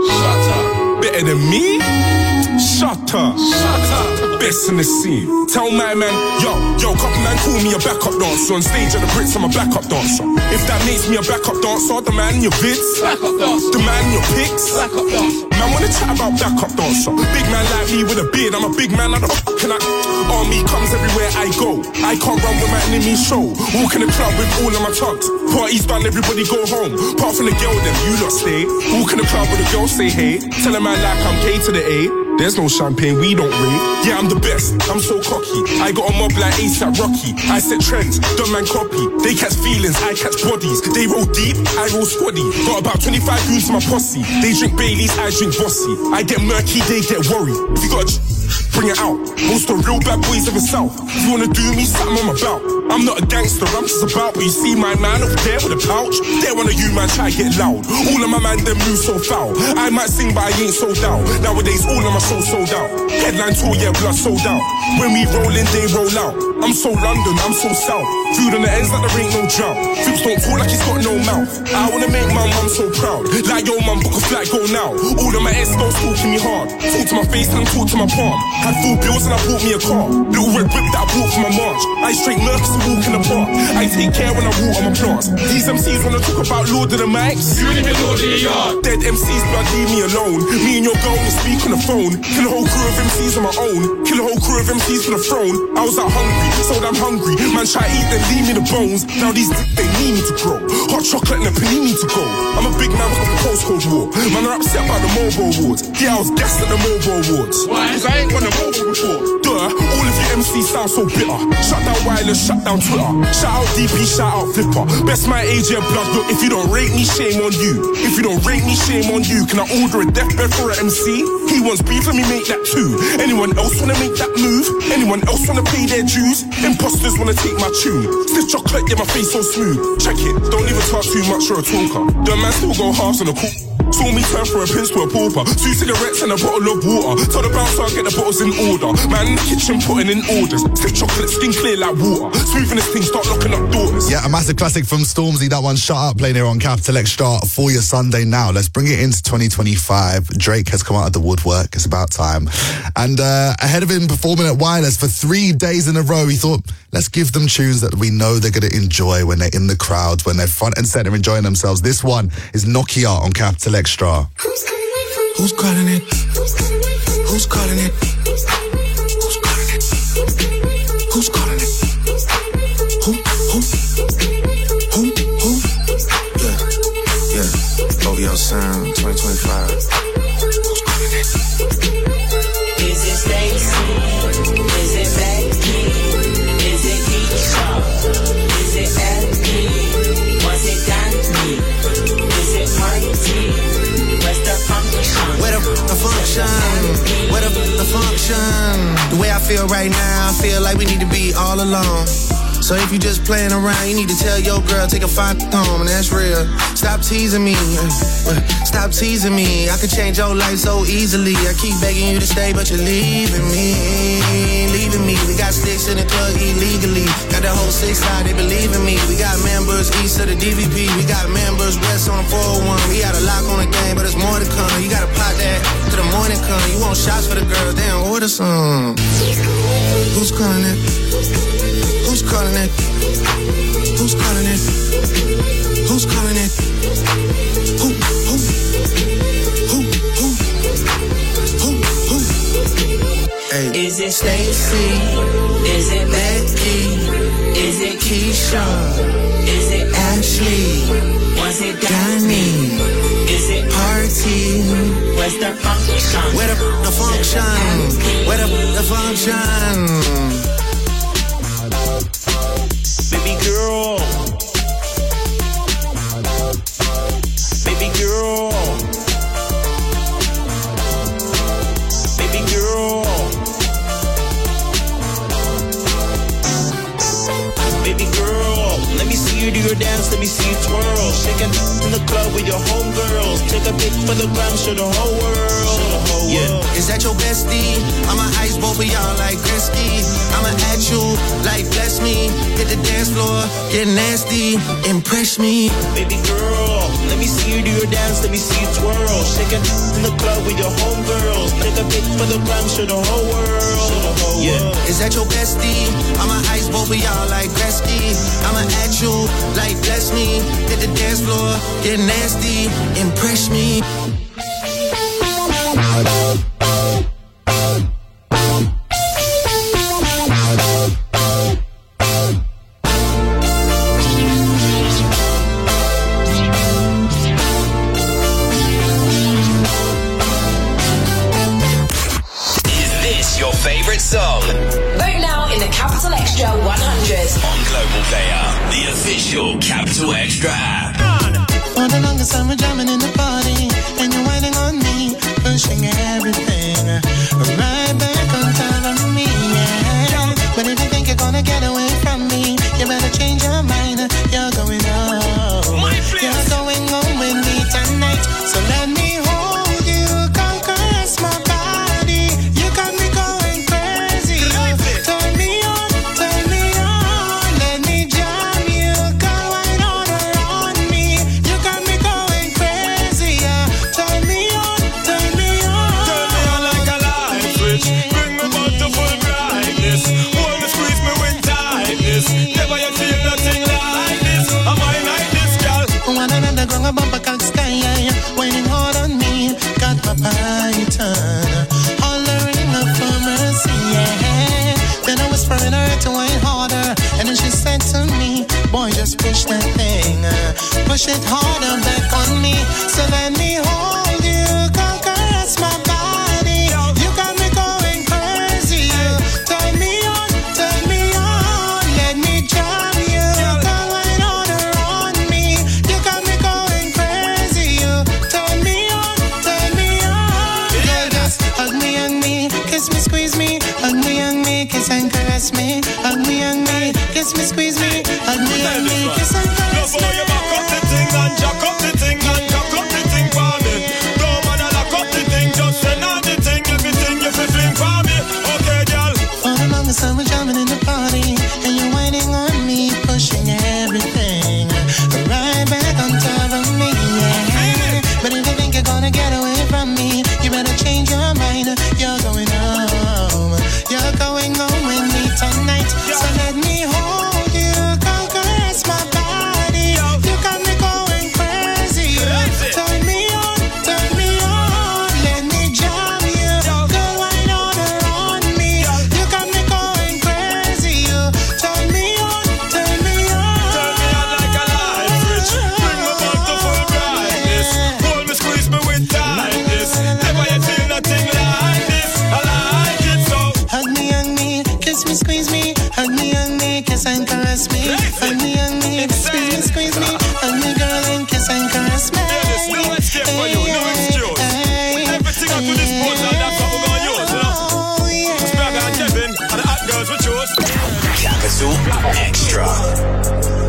Better than me? Shut up. Best in the scene. Tell my man, yo, couple man call me a backup dancer. On stage at the Brits, I'm a backup dancer. If that makes me a backup dancer, the man in your vids, the man in your pics. Man wanna chat about backup dancer. Big man like me with a beard, I'm a big man. How the fuck can I? Army comes everywhere I go. I can't run with my enemy show. Walk in the club with all of my tugs. Party's done, everybody go home. Apart from the girl, them you lot stay. Walk in the club with a girl, say hey. Tell a man like I'm K to the A. There's no champagne, we don't rate. Yeah, I'm the best, I'm so cocky. I got a mob like ASAP Rocky. I set trends, don't man copy. They catch feelings, I catch bodies. They roll deep, I roll squaddy. Got about 25 goons in my posse. They drink Baileys, I drink Bossy. I get murky, they get worried. If you got bring it out. Most of the real bad boys of the South. If you wanna do me, something I'm about. I'm not a gangster, I'm just about. But you see my man over there with a pouch. They wanna you man try to get loud. All of my man them move so foul. I might sing but I ain't sold out. Nowadays all of my shows sold out. Headline tour, yeah, blood sold out. When we roll in, they roll out. I'm so London, I'm so South. Food on the ends like there ain't no drought. Flips don't talk like he's got no mouth. I wanna make my mum so proud. Like yo mum, book a flight, go now. All of my ex-girls talking me hard. Talk to my face and talk to my palm. Had full bills and I bought me a car. Little red whip that I bought for my march. I straight nervous and walk in the park. I take care when I walk on my plants. These MCs wanna talk about Lord of the Mics. You ain't even Lord of the Yard. Dead MCs, blood, leave me alone. Me and your girl will speak on the phone. Kill a whole crew of MCs on my own. Kill a whole crew of MCs for the throne. I was out hungry, so I'm hungry. Man try to eat, then leave me the bones. Now these they need me to grow. Hot chocolate and a panini to go. I'm a big man with the postcode war. Man are upset about the mobile awards. Yeah, I was gassed at the mobile awards. Why? Cause I ain't won a mobile before. Duh, all of you MCs sound so bitter. Shut down Wireless, shut down Twitter. Shout out DP, shout out Flipper. Best my age, yeah, blood. Look, if you don't rate me, shame on you. If you don't rate me, shame on you. Can I order a deathbed for an MC? He wants beef, let me make that too. Anyone else wanna make that move? Anyone else wanna pay their dues? Imposters wanna take my tune. Stiff chocolate, yeah, my face so smooth. Check it, don't even talk too much, you're a talker. The man still go halves on the cool. Saw me turn from a prince to a pauper. 2 cigarettes and a bottle of water. Tell the bouncer I'll get the bottles in order. Man in the kitchen putting in orders. Stiff chocolate, skin clear like water. Smoothing this thing, start locking up doors. Yeah, a massive classic from Stormzy. That one, Shut Up, playing here on Capital Extra for your Sunday now. Let's bring it into 2025. Drake has come out of the woodwork. It's about time. And ahead of him performing at Wireless for 3 days in a row, he thought, let's give them tunes that we know they're going to enjoy when they're in the crowd, when they're front and center enjoying themselves. This one is Nokia on Capital Extra. Who's calling it? Who's calling it? Who's calling it? Who's calling it? Who? Yeah. OVO Sound 2025. Who's calling it? Is it Stacy? Is it Becky? Is it Keisha? Is it Abby? Was it Danny? Is it Marty? Where the function? Where the function? The way I feel right now, I feel like we need to be all alone. So if you just playing around, you need to tell your girl, take a fine home, and that's real. Stop teasing me. Stop teasing me. I could change your life so easily. I keep begging you to stay, but you're leaving me. Leaving me. We got sticks in the club illegally. Got the whole 6 side, they believe in me. We got members east of the DVP. We got members west on the 401. We got a lock on the game, but there's more to come. You gotta pop that till the morning come. You want shots for the girls, then order some. Who's calling it? Who's calling it? Who's calling it? Who's calling it? Who? Hey. Is it Stacy? Is it Becky? Is it Keisha? Is it Ashley? Was it Danny? Is it Party? Where's the function? Where the function? Where the function? Baby girl. Baby girl. Baby girl. Baby girl. Let me see you do your dance, let me see you twirl. Shake it in the club with your homegirls. Take a pic for the gram, show the whole world. Yeah. Is that your bestie? I'ma ice both of y'all like Gretzky. I'ma at you like bless me. Hit the dance floor, get nasty, impress me. Baby girl, let me see you do your dance, let me see you twirl. Shake it in the club with your homegirls. Take a pic for the gram, show the whole world. Yeah. Is that your bestie? I'ma ice both of y'all like Gretzky. I'ma at you like bless me. Hit the dance floor, get nasty, impress me. Song. Vote now in the Capital Extra 100. On Global Player, the official Capital Extra app. For the longest time we're jamming in the party, and you're whining on me, pushing everything right back on time. a python, hollering up for mercy, yeah. Then I was trying her to wait harder, and then she said to me, boy, just push that thing, push it harder back on me. So let me hold you, caress my body. You got me going crazy. Turn me on, let me drown you. Going on around me. You got me going crazy. Turn me on. Girl, just hug me, kiss me, squeeze me. Hug me, kiss and caress me. Hug me, kiss me, squeeze me. Hug me, kiss and caress me. You back up the thing and jack up the thing and jack up the thing for me. Don't bother lock up the thing, just send out the thing, everything you feel fling for me. Okay, girl. For the longest time we're jamming in the party, and you're whining on me, pushing everything right back on top of me, yeah. But if you think you're gonna get away from me, you better change your mind. You're going home with me tonight. So let me hold you, caress my body. You got me going crazy. Turn me on, let me jam you. Go right on around me. You got me going crazy. Turn me on. Turn me on like a light switch. Bring my back to full brightness. Hold me, squeeze me with tightness. Never yet feel nothing like this. I like it so. Hug me, kiss me, squeeze me. Hug me, kiss and caress me. Hug me, squeeze me. Hug me, girl, and kiss and caress me. There's no escape for you, no excuse. Everything up to this point, and that's what we're gonna use, you know. Spragga and Kevin are the hot girls we chose. Capital Extra.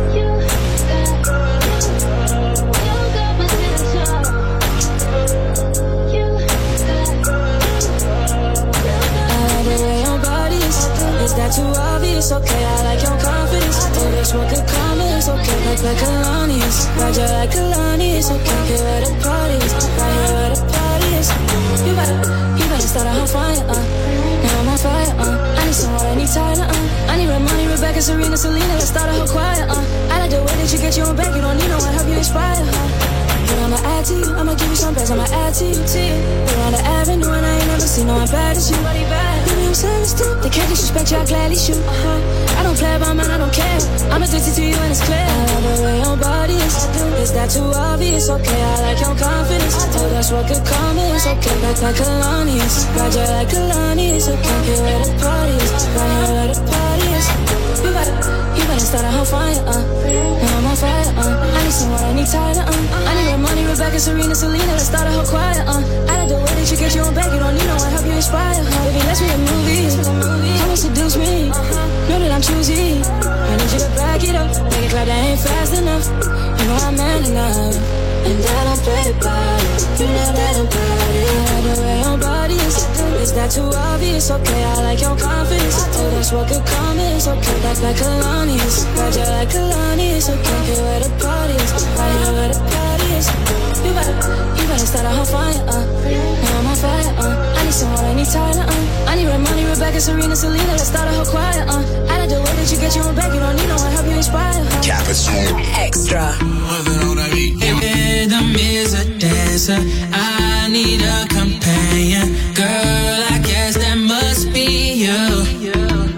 Is that too obvious? Okay, I like your confidence. Oh, that's what could come is okay. Like Kalani's, Roger like Kalani's. Okay, here at the parties, right here at the parties. You better start a whole fire, now I'm on fire, I need someone, I need Tyler, I need Ramoni, Rebecca, Serena, Selena. Let's start a whole choir, I like the way that you get your own back. You don't need no one, help you inspire, But I'ma add to you, I'ma give you some best, I'ma add to you. We're on the avenue and I ain't never seen no one bad as you. Baby, I'm serious too. They can't disrespect you, I'll gladly shoot. I don't play about mine, I don't care. I'm addicted to you and it's clear. I love the way your body is that too obvious? Okay, I like your confidence. Oh, that's what could come is okay. Like Kalani's, Roger like Kalani's. Okay, here at the parties, right here at the parties. You better start a whole fire, now I'm on fire, I need someone, I need Tyler, I need Ramoni, Rebecca, Serena, Selena. Let's start a whole choir, I like the way that you get your own back. You don't need no one, help you inspire, Baby, let's make a movie. Come and seduce me, know that I'm choosy. I need you to back it up, make it clap, that ain't fast enough. You know I'm man enough, and I don't play about it. You know that about it. I like the way your body is that too obvious? Okay, I like your confidence. Oh, that's what could come is okay. Like Kalani's, Roger like Kalani's. Okay, here at the parties, right here at the parties. You better start a whole fire, now I'm on fire, I need someone, I need Tyler, I need Ramoni, Rebecca, Serena, Selena. Let's start a whole choir, I like the way that you get your own back. You don't need no one, help you inspire, Capital Extra. Rhythm is a dancer, I need a companion. Girl, I guess that must be you.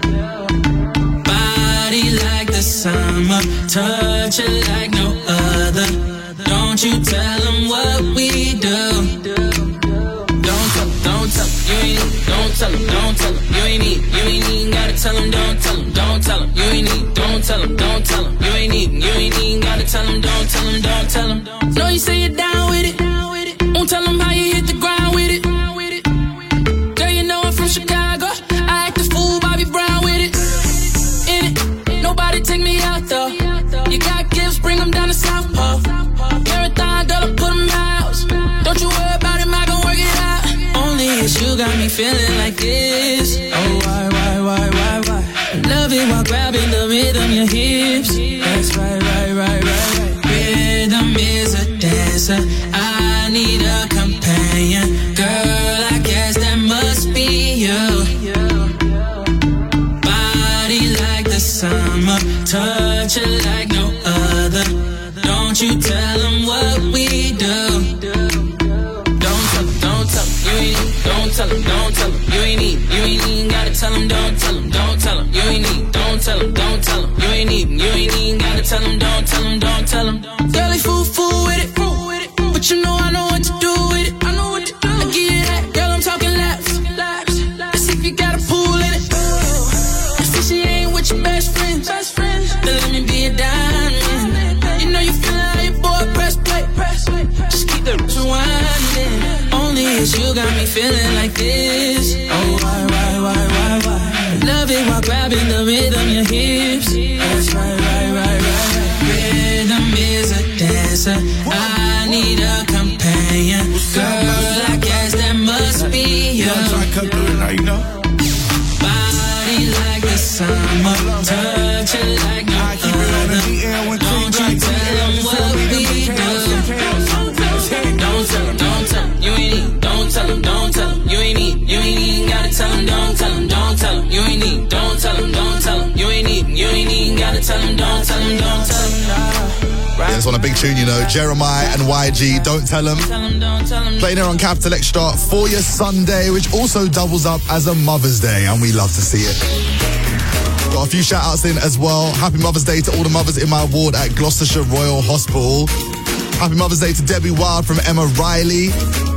Body like the summer, touch it like no other. Don't you tell them what we do. Don't tell them, you ain't, don't tell them, you ain't even gotta tell them, don't tell them, you ain't even, don't tell them, you ain't even gotta tell them, don't tell them. Know you say you're down with it, won't tell them how you hit the ground with it. Girl, you know I'm from Chicago, I act a fool, Bobby Brown with it. In it, nobody take me out though. You got gifts, bring them down to South Pole. Marathon, girl, I put them house. Don't you worry about him, I gon' work it out. Only it's you got me feeling like this. Oh, why? Love it while grabbing the rhythm, your hips. That's right. Rhythm is a dancer, I need a companion. Girl, I guess that must be you. Body like the summer, touch it like no other. Don't you tell them what we do. Don't tell tell him, don't tell him, don't tell him. Girl, they fool with it. But you know I know what to do with it. I give you that, girl, I'm talking laps. Let's see if you got a pool in it. If she ain't with your best friend, then let me be a diamond. You know you feeling like your boy, press play. Just keep the rewinding. Only is you got me feeling like this. Oh, why? Love it while grabbing the rhythm, your hips. That's right. Rhythm is a dancer. I need a companion. Girl, I guess that must be you. Body like the summer, touch it like no other. Don't you tell them what we do. Don't tell them, you ain't need. Don't tell them, you ain't need. You ain't even gotta tell them, don't tell them. You ain't need. Don't tell them, you ain't need. You ain't even gotta tell them, don't tell them. Yeah, it's on a big tune, you know. Jeremiah and YG, Don't Tell 'Em. Playing here on Capital Extra for your Sunday, which also doubles up as a Mother's Day, and we love to see it. Got a few shout-outs in as well. Happy Mother's Day to all the mothers in my ward at Gloucestershire Royal Hospital. Happy Mother's Day to Debbie Wild from Emma Riley.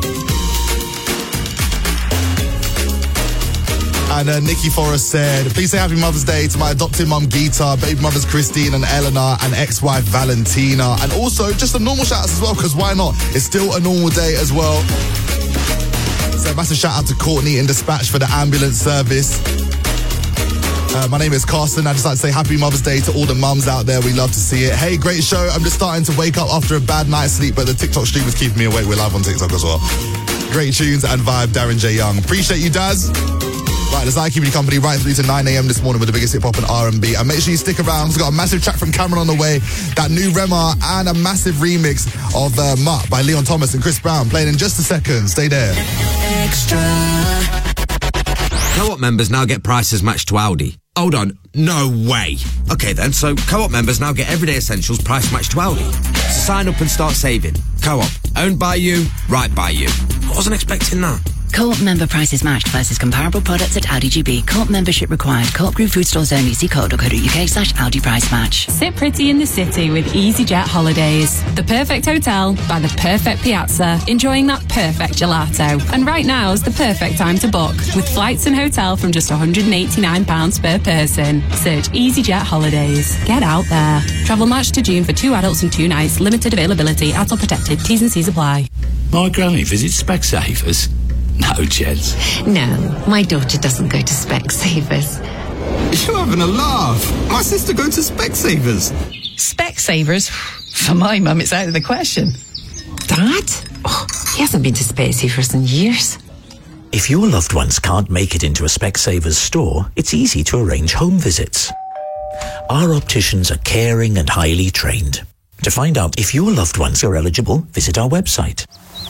And Nikki Forrest said, please say Happy Mother's Day to my adopted mum Geeta, baby mothers Christine and Eleanor, and ex-wife Valentina. And also just a normal shout-outs as well, because why not? It's still a normal day as well. So massive shout-out to Courtney in Dispatch for the ambulance service. My name is Carson. I'd just like to say Happy Mother's Day to all the mums out there. We love to see it. Hey, great show. I'm just starting to wake up after a bad night's sleep, but the TikTok stream is keeping me awake. We're live on TikTok as well. Great tunes and vibe, Darren J. Young. Appreciate you, Daz. Right, as I keep you company right through to 9 a.m. this morning with the biggest hip-hop and R&B. And make sure you stick around. We've got a massive track from Cameron on the way, that new Rema, and a massive remix of Mutt by Leon Thomas and Chris Brown playing in just a second. Stay there. Extra. Co-op members now get prices matched to Aldi. Hold on, no way. Okay then, so Co-op members now get everyday essentials price matched to Aldi. So sign up and start saving. Co-op, owned by you, right by you. I wasn't expecting that. Co-op member prices matched versus comparable products at Aldi GB. Co-op membership required. Co-op Group food stores only. See co.uk/Aldi price match. Sit pretty in the city with EasyJet Holidays. The perfect hotel by the perfect piazza, enjoying that perfect gelato. And right now is the perfect time to book, with flights and hotel from just £189 per person. Search EasyJet Holidays. Get out there. Travel March to June for 2 adults and 2 nights. Limited availability. ATOL protected. T's and C's apply. My granny visits Specsavers. No chance. No, my daughter doesn't go to Specsavers. You're having a laugh. My sister goes to Specsavers. Specsavers? For my mum, it's out of the question. Dad? Oh, he hasn't been to Specsavers in years. If your loved ones can't make it into a Specsavers store, it's easy to arrange home visits. Our opticians are caring and highly trained. To find out if your loved ones are eligible, visit our website.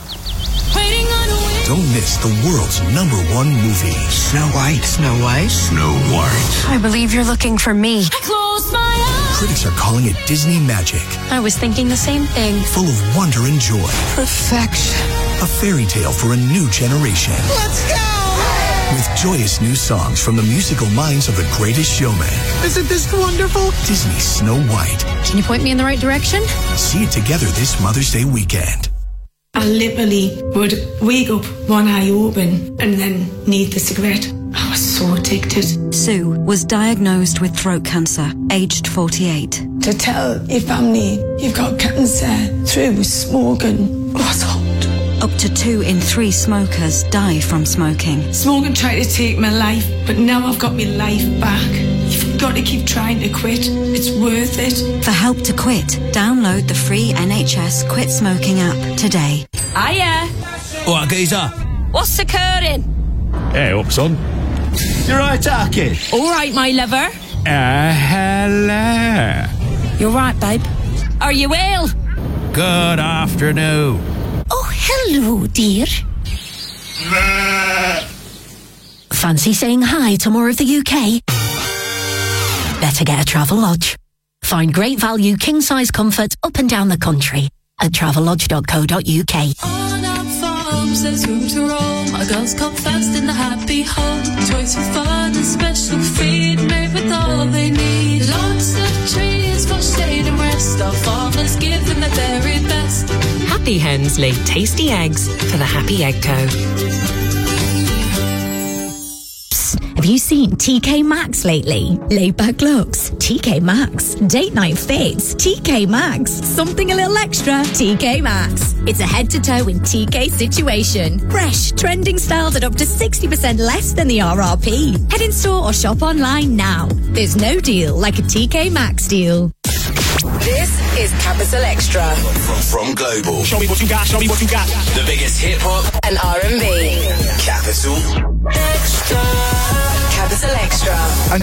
Don't miss the world's #1 movie. Snow White. Snow White? Snow White. I believe you're looking for me. I close my eyes. Critics are calling it Disney magic. I was thinking the same thing. Full of wonder and joy. Perfection. A fairy tale for a new generation. Let's go! With joyous new songs from the musical minds of The Greatest Showman. Isn't this wonderful? Disney's Snow White. Can you point me in the right direction? See it together this Mother's Day weekend. I literally would wake up one eye open and then need the cigarette. I was so addicted. Sue was diagnosed with throat cancer, aged 48. To tell your family you've got cancer through smoking was hard. Up to 2 in 3 smokers die from smoking. Smoking tried to take my life, but now I've got my life back. You've got to keep trying to quit. It's worth it. For help to quit, download the free NHS Quit Smoking app today. Hiya. What, geezer? What's occurring? Hey, up, son. You right, Arky? All right, my lover. Hello. You're right, babe. Are you ill? Good afternoon. Oh, hello, dear. Fancy saying hi to more of the UK? Better get a Travelodge. Find great value king-size comfort up and down the country at travellodge.co.uk. On our farms, there's room to roam. Our girls come first in the happy home. Toys for fun and special feed made with all they need. Lots of trees for stayed and rest. Our fathers give them the very best. Happy Hens lay tasty eggs for the Happy Egg Co. Have you seen TK Maxx lately? Laid back looks, TK Maxx. Date night fits, TK Maxx. Something a little extra, TK Maxx. It's a head-to-toe in TK situation. Fresh, trending styles at up to 60% less than the RRP. Head in store or shop online now. There's no deal like a TK Maxx deal. This is Capital Extra. From Global. Show me what you got, show me what you got. The biggest hip hop and R&B. Capital Extra. Capital Extra. And